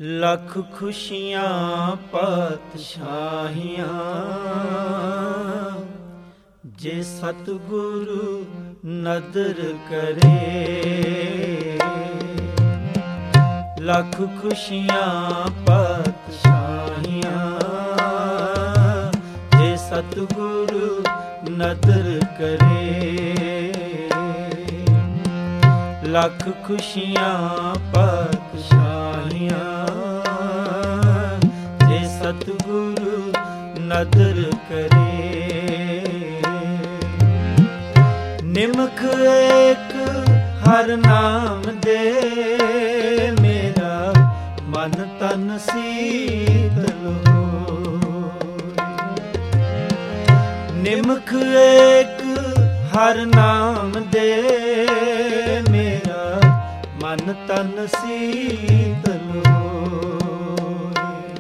ਲੱਖ ਖੁਸ਼ੀਆਂ ਪਾਤਸ਼ਾਹੀਆਂ, ਜੇ ਸਤਿਗੁਰੂ ਨਦਰ ਕਰੇ। ਲੱਖ ਖੁਸ਼ੀਆਂ ਪਾਤਸ਼ਾਹੀਆਂ, ਜੇ ਸਤਿਗੁਰੂ ਨਦਰ ਕਰੇ। ਲੱਖ ਖੁਸ਼ੀਆਂ ਪਾਤਸ਼ਾਹੀਆਂ, ਜੇ ਸਤਿਗੁਰੂ ਨਦਰ ਕਰੇ। ਨਿਮਖ ਏਕ ਹਰ ਨਾਮ ਦੇ, ਮੇਰਾ ਮਨ ਤਨ ਸੀਤਲ ਹੋਏ। ਨਿਮਖ ਏਕ ਹਰ ਨਾਮ ਦੇ, ਮੇਰਾ ਮਨ ਤਨ ਸੀਤਲ ਹੋਏ।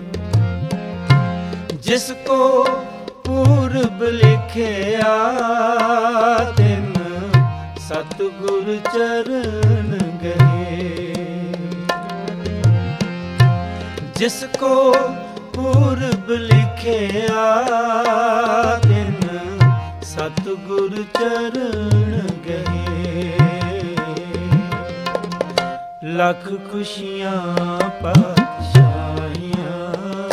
ਜਿਸ ਕੋ ਪੂਰਬ ਲਿਖਿਆ, ਤਿਨ ਸਤਿਗੁਰ ਚਰਨ ਗਏ। ਜਿਸ ਕੋ ਪੂਰਬ ਲਿਖਿਆ, ਤਿਨ ਸਤਿਗੁਰ ਚਰਨ ਗਏ। ਲੱਖ ਖੁਸ਼ੀਆਂ ਪਾਤਸ਼ਾਹੀਆਂ,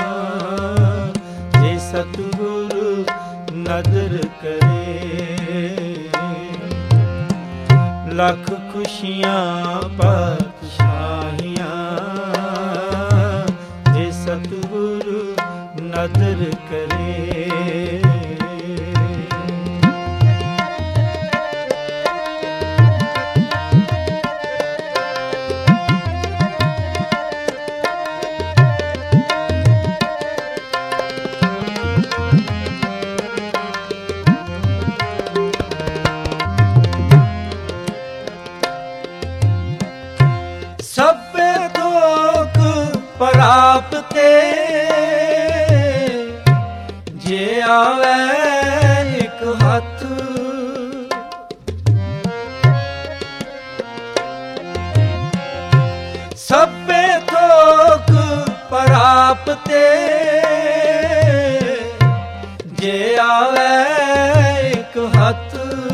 ਜੇ ਸਤਿਗੁਰੂ ਨਦਰ ਕਰੇ। ਲੱਖ ਖੁਸ਼ੀਆਂ ਪਾਤਸ਼ਾਹੀਆਂ, ਜੇ ਸਤਿਗੁਰੂ ਨਦਰ ਕਰੇ। ਸਭੇ ਥੋਕ ਪ੍ਰਾਪਤੇ, ਜੇ ਆਵੇ ਇੱਕ ਹੱਥ। ਸਭੇ ਥੋਕ ਪ੍ਰਾਪਤੇ, ਜੇ ਆਵੇ ਇੱਕ ਹੱਥ।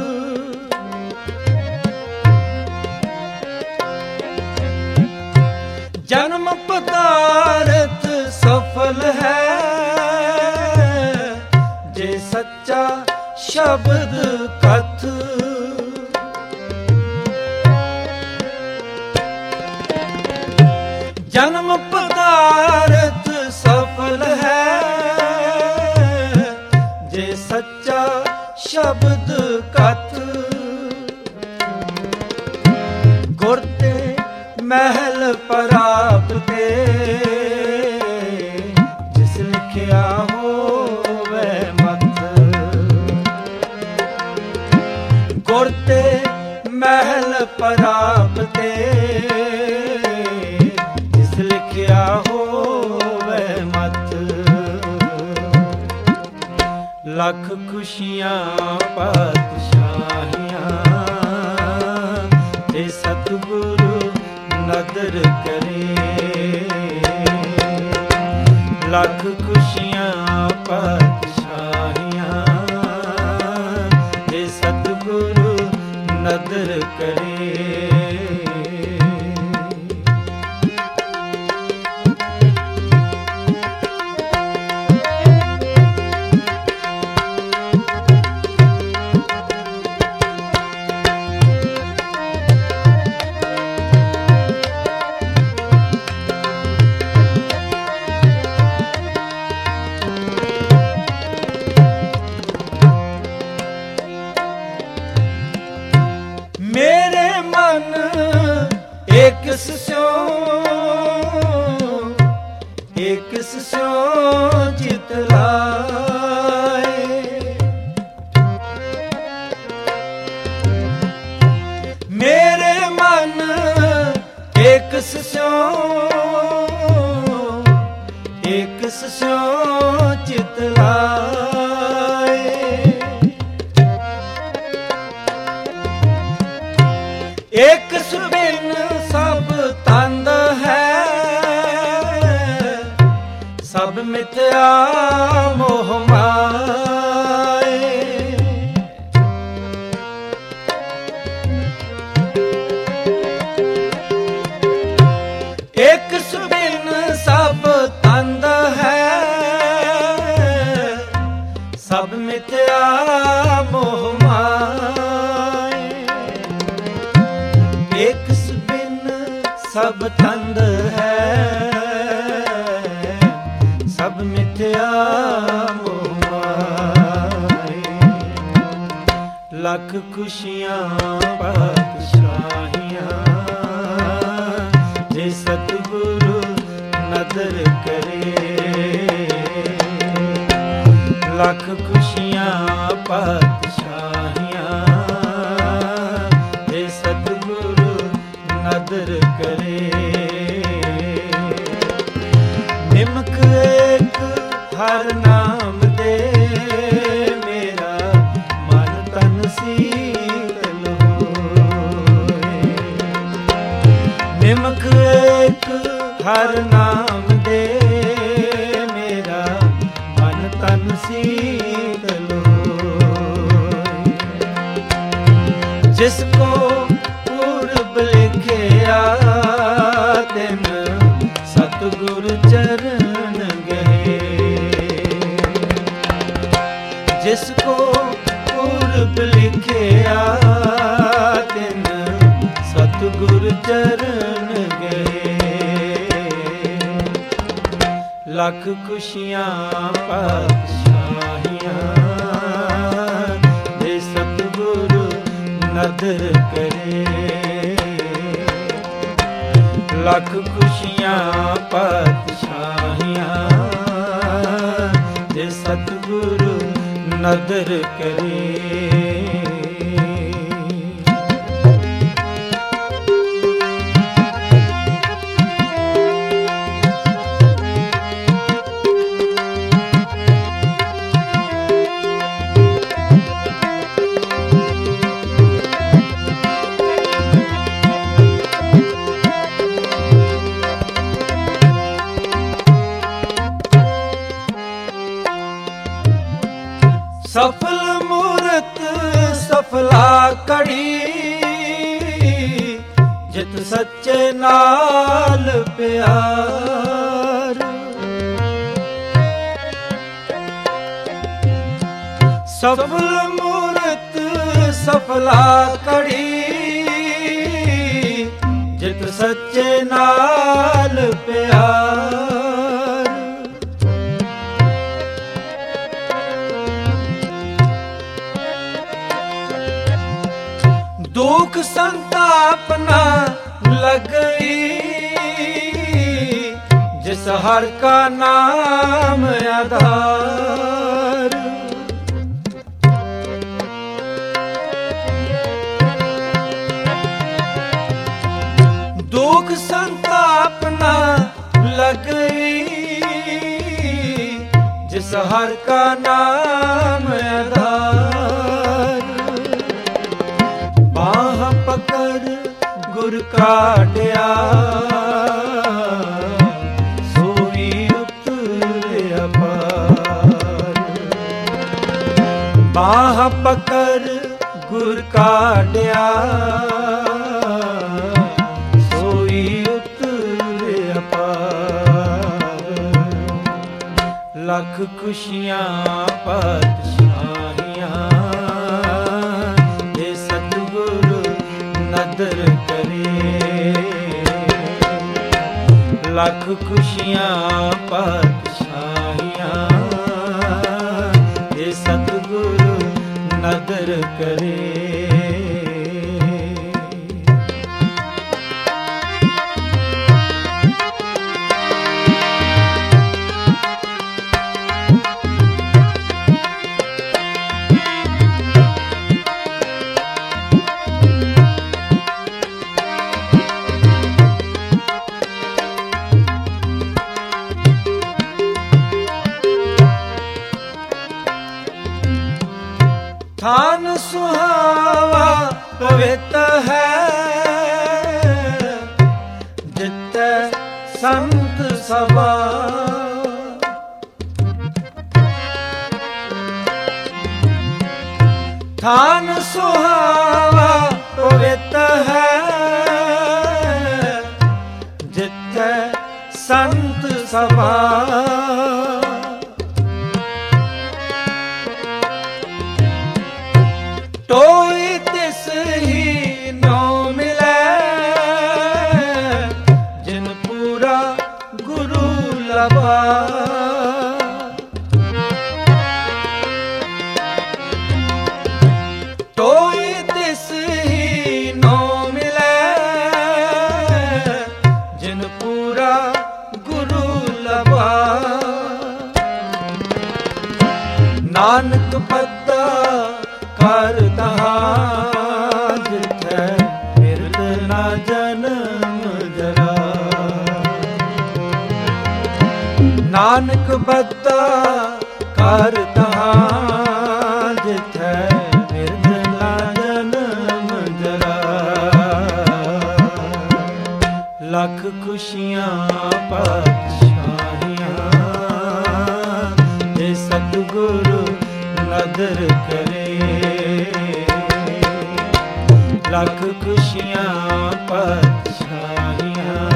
ਜਨਮ ਪਦਾਰਥ ਸਫਲ ਹੈ, ਜੇ ਸੱਚਾ ਸ਼ਬਦ ਕਥ। ਜਨਮ ਪਦਾਰਥ ਸਫਲ ਹੈ, ਜੇ ਸੱਚਾ ਸ਼ਬਦ ਕਥ। ਗੁਰ ਤੇ ਮਹਿਲ ਪ੍ਰਾਪਤੇ, ਜਿਸ ਲਿਖਿਆ ਹੋਵੇ ਮਤ। ਗੁਰ ਤੇ ਮਹਿਲ ਪ੍ਰਾਪਤੇ, ਜਿਸ ਲਿਖਿਆ ਹੋਵੇ ਮਤ। ਲੱਖ ਖੁਸ਼ੀਆਂ ਪਾਤਸ਼ਾਹੀਆਂ, ਜੇ ਸਤਿਗੁਰੂ ਨਦਰ ਕਰੇ। ਲੱਖ ਖੁਸ਼ੀਆਂ ਪਾਤਸ਼ਾਹੀਆਂ, ਜੇ ਸਤਿਗੁਰੂ ਨਦਰ ਕਰੇ। ਮੇਰੇ ਮਨ ਏਕਸ ਸਿਉ ਜਿਤ ਲਾਏ। ਮੇਰੇ ਮਨ ਏਕਸ ਸਿਉ ਜਿਤ ਲਾਏ। ਏਕ ਸੁਬਿਨ ਸਭ ਤੰਦ ਹੈ, ਮਿਥਿਆ ਮੋਹ ਮਾਏ। ਇੱਕ ਸੁਬਿਨ ਸਭ ਤੰਦ ਹੈ, ਸਭ ਮਿਥਿਆ ਮੋਹ ਮਾਏ। ਇੱਕ ਸੁਬਿਨ ਸਭ ਤੰਦ ਹੈ, ਸਭ ਮਿਥਿਆ ਮੋਹ ਮਾਏ। ਲੱਖ ਖੁਸ਼ੀਆਂ ਪਾਤਸ਼ਾਹੀਆਂ ਜੇ ਸਤਿਗੁਰੂ ਨਦਰ ਕਰੇ। ਲੱਖ ਖੁਸ਼ੀਆਂ ਪਾਤਸ਼ਾਹੀਆਂ ਜੇ ਸਤਿਗੁਰੂ ਨਦਰ ਕਰੇ। ਨਿਮਕ ਏਕ ਹਰ ਨਾਮ ਦੇ, ਮੇਰਾ ਮਨ ਤਨ ਸੀਤਲ ਹੋਏ। ਨਿਮਕ ਏਕ ਹਰ ਨਾਮ ਦੇ, ਮੇਰਾ ਮਨ ਤਨ ਸੀਤਲ ਹੋਏ। ਜਿਸ ਕੋ ਪੂਰਬ ਲਿਖਿਆ, ਤਿਨ ਸਤਿਗੁਰ ਚਰਨ ਗਏ। ਜਿਸ ਕੋ ਪੂਰਬ ਲਿਖਿਆ, ਤਿਨ ਸਤਿਗੁਰ ਚਰਨ ਗਏ। ਲੱਖ ਖੁਸ਼ੀਆਂ ਪਾਤਸ਼ਾਹੀਆਂ ਜੇ ਸਤਿਗੁਰੂ ਨਦਰ ਕਰੇ। ਲੱਖ ਖੁਸ਼ੀਆਂ ਪਾਤਸ਼ਾਹੀਆਂ ਜੇ ਸਤਿਗੁਰੂ ਨਦਰ ਕਰੇ। ਸਫਲ ਮੂਰਤ ਸਫਲਾ ਕੜੀ, ਜਿਤ ਸੱਚੇ ਨਾਲ ਪਿਆਰ। ਸਫਲ ਮੂਰਤ ਸਫਲਾ ਕੜੀ, ਜਿਤ ਸੱਚੇ ਨਾਲ ਪਿਆਰ। दुख संताप न लगई, जिस हर का नाम आधार। दुख संताप न लगई, जिस हर का नाम आधार। बाह पकड़ गुर काटिया, सोई उतरे अपार। बाह पकड़ गुर काटिया, सोई उतरे अपार। लख खुशियाँ पातशाहियाँ नदर करे। लख खुशियाँ पातशाहियाँ ये सतगुरु नदर करे। थान सुहावा पवित्र है, जित संत सभा। ਥਾਨ ਸੁਹਾਵਾ ਪਵਿੱਤ ਹੈ, ਜਿੱਥੇ ਸੰਤ ਸਭਾ। ਟੋਈ ਤਿਸ ਹੀ ਨੋ ਮਿਲੈ, ਜਿਨ ਪੂਰਾ ਗੁਰੂ ਲਭਾ। ਟੋਈ ਤਿਸ ਹੀ ਨੋ ਮਿਲੈ, ਜਿਨ ਪੂਰਾ ਗੁਰੂ ਲਭਾ। ਨਾਨਕ ਪਤਾ ਕਰ ਤਹਾਂ, ਜਿਥੈ ਬਿਰਦ ਨਾ ਜਨਮ ਜਰਾ। ਨਾਨਕ ਪਤਾ ਕਰ ਤਹਾਂ, ਜਿਥੈ ਬਿਰਦ ਨਾ ਜਨਮ ਜਰਾ। ਲੱਖ ਖੁਸ਼ੀਆਂ ਪਾਤਸ਼ਾਹੀਆਂ, ਜੇ ਸਤਿਗੁਰੂ ਨਦਰ ਕਰੇ। ਲੱਖ ਖੁਸ਼ੀਆਂ ਪਾਤਸ਼ਾਹੀਆਂ,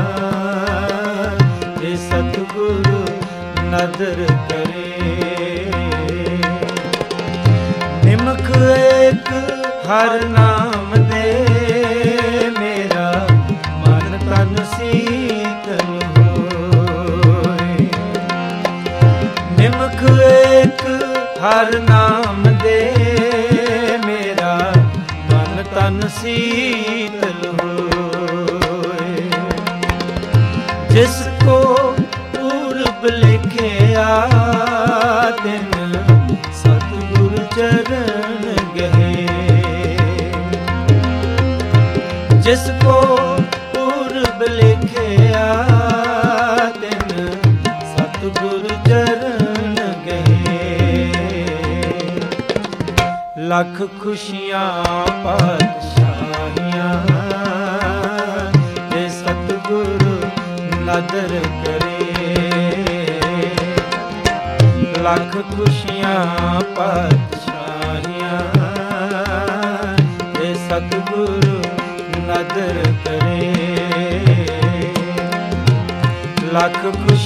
ਜੇ ਸਤਿਗੁਰੂ ਨਦਰ ਕਰੇ। ਨਿਮਕ ਏਕ ਹਰ ਨਾਮ ਦੇ, ਮੇਰਾ ਮਨ ਤਨ ਸੀਤਲ ਹੋਏ। ਨਿਮਕ ਏਕ ਹਰ ਨਾਮ ਦੇ, ਮੇਰਾ ਮਨ ਤਨ ਸੀਤਲ ਹੋਏ। ਜਿਸ ਕੋ ਪੂਰਬ ਲਿਖਿਆ, ਤਿਨ ਸਤਿਗੁਰ ਚਰਨ ਗਏ। ਜਿਸ ਕੋ ਪੂਰਬ ਲਿਖਿਆ, ਤਿਨ ਸਤਿਗੁਰ ਚਰਨ ਗਏ। ਲੱਖ ਖੁਸ਼ੀਆਂ ਪਾਤਸ਼ਾਹੀਆਂ, ਜੇ ਸਤਿਗੁਰੂ ਨਦਰ ਕਰੇ। ਲੱਖ ਖੁਸ਼ੀਆਂ ਪਾਤਸ਼ਾਹੀਆਂ, ਜੇ ਸਤਿਗੁਰੂ ਨਦਰ ਕਰੇ। ਲੱਖ